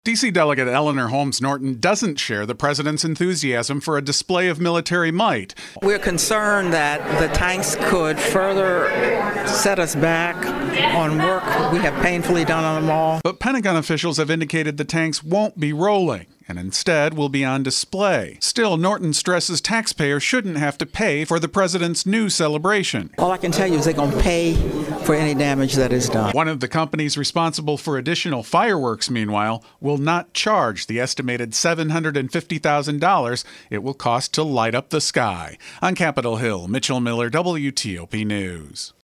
D.C. Delegate Eleanor Holmes Norton doesn't share the president's enthusiasm for a display of military might. We're concerned that the tanks could further set us back on work we have painfully done on them all. But Pentagon officials have indicated the tanks won't be rolling and instead will be on display. Still, Norton stresses taxpayers shouldn't have to pay for the president's new celebration. All I can tell you is they're going to pay for any damage that is done. One of the companies responsible for additional fireworks, meanwhile, will not charge the estimated $750,000 it will cost to light up the sky. On Capitol Hill, Mitchell Miller, WTOP News.